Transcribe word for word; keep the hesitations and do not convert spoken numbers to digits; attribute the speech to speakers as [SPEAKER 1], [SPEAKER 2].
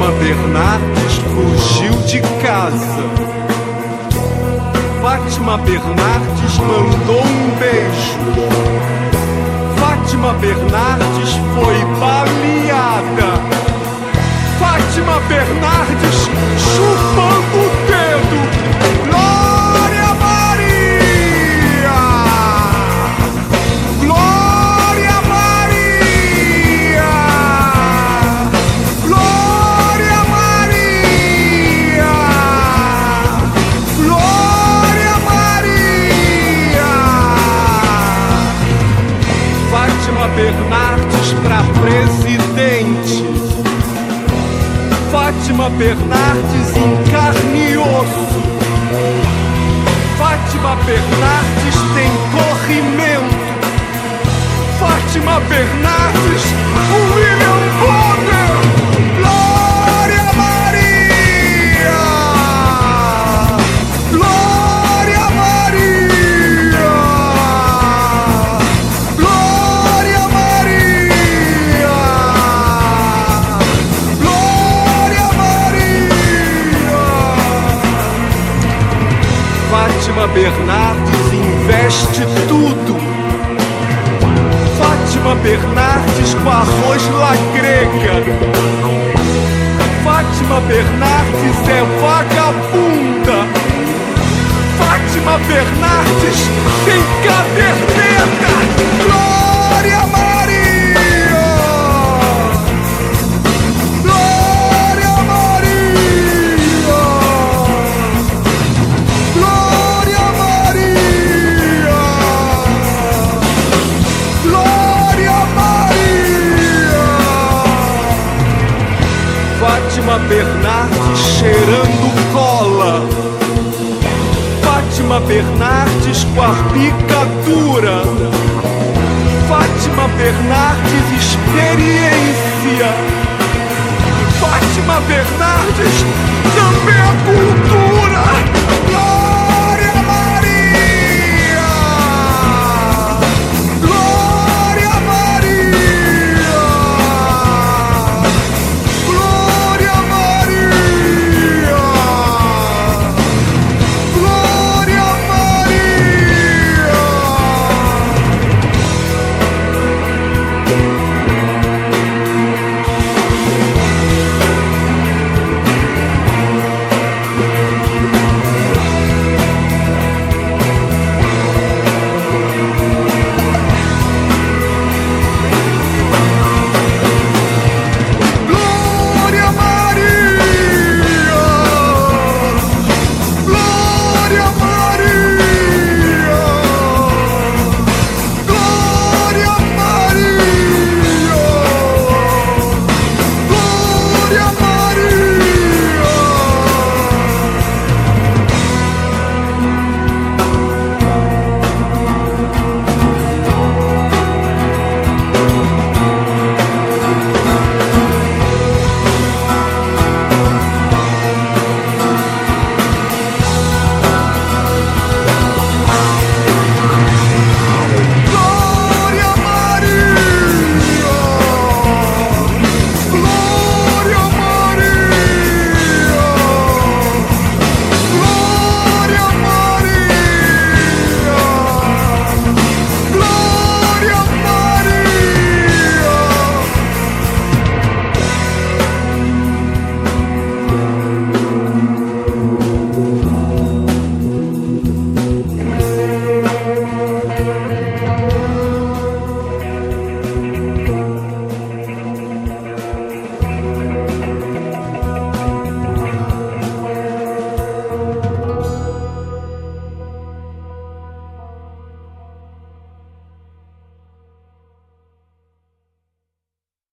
[SPEAKER 1] Fátima Bernardes fugiu de casa. Fátima Bernardes mandou um beijo. Fátima Bernardes foi baleada. Fátima Bernardes chupando o dedo. Glória Maria! Glória Maria! Glória Maria! Glória Maria! Fátima Bernardes pra presidente. Fátima Bernardes em carne e osso. Fátima Bernardes tem corrimento. Fátima Bernardes, o William Bonner. Glória Maria! Glória Maria! Glória Maria! Glória Maria! Fátima Bernardes investe tudo. Fátima Bernardes com arroz la grega. Fátima Bernardes é vagabunda. Fátima Bernardes tem caderneta. Glória Maria! Glória Maria! Glória Maria! Glória Maria! Fátima Bernardes cheirando cola. Fátima Bernardes com a picadura. Fátima Bernardes experiência. Fátima Bernardes também a cultura.